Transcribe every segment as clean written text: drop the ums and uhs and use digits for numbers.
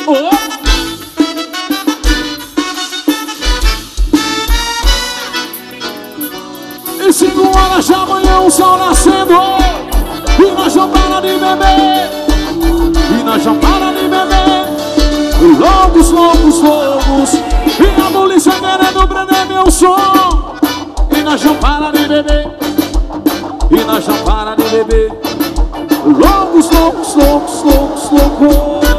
E 5 horas de amanhã o sol nascendo. E nós não para de beber. E nós não para de beber. Loucos, loucos, loucos. E a polícia querendo prender meu som. E nós não para de beber. E nós não para de beber. Loucos, loucos, loucos, loucos, loucos.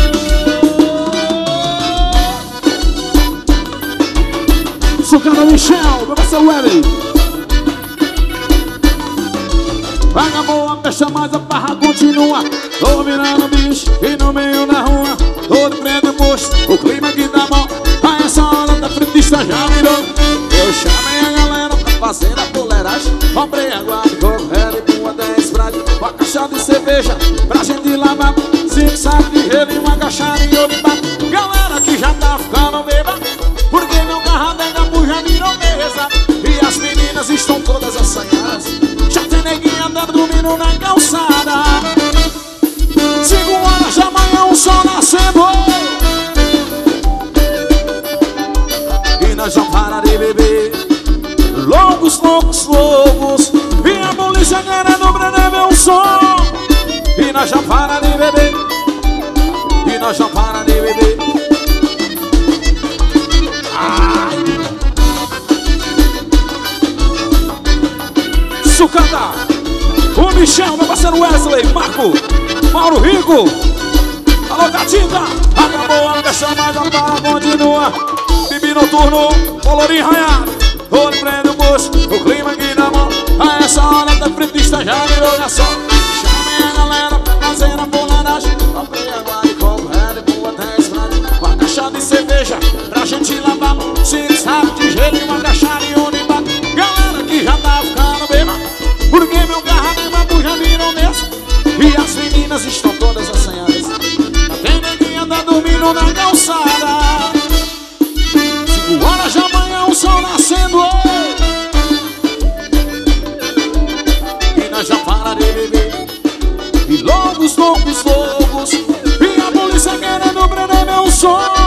Sucana Michel, meu parceiro Webby. Vagabou a festa, mas a farra continua. Tô virando bicho e no meio da rua todo preto e posto, o clima aqui tá bom. A essa hora da frentista já virou. Eu chamei a galera pra fazer a boleiragem. Comprei água de coco, e uma 10 Sprite, uma caixa de cerveja pra gente lavar, 5 sacos de gelo e uma caixada de olipá. Galera que já tá ficando bêbada, porque meu carro até capu já virou mesa. E as meninas estão todas assanhadas, já tem neguinha andando dormindo na calçada. 5 horas da manhã o sol nascendo. E nós já para de beber. Loucos, loucos, loucos. E a polícia querendo prender meu som. E nós já para de beber. E nós já para de beber. Ai. Sucata, o Michel, meu parceiro Wesley, Marco, Mauro Rico. Alô, Catinta. Acabou a festa, mas a barra continua. Bibi noturno, colorinho raiado, olho prende o moço, o clima aqui na mão. A essa hora da frentista já virou garçom. Chamei a galera pra fazer a boleiragem. Comprei água de coco, Red Bull até Sprite, uma caixa de cerveja pra gente lavar, 5 sacos de gelo e uma caixa de unibá. Galera que já tá ficando bêbada, porque meu carro nem papo já virou mesa. E as meninas estão todas assanhadas, tem ninguém anda dormindo na calçada. 5 horas da manhã o sol nascendo. E nós já para de beber. E loucos, loucos, loucos. E a polícia querendo prender meu som.